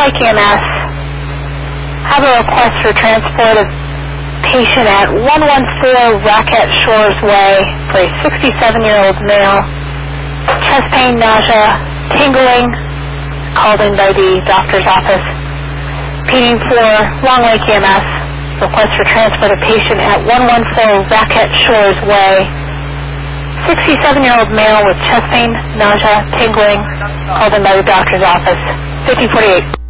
Lake EMS. Have a request for transport of patient at 114 Racket Shores Way for a 67-year-old male. Chest pain, nausea, tingling, called in by the doctor's office. Pleading for Long Lake EMS. Request for transport of patient at 114 Racket Shores Way. 67-year-old male with chest pain, nausea, tingling, called in by the doctor's office. 5048.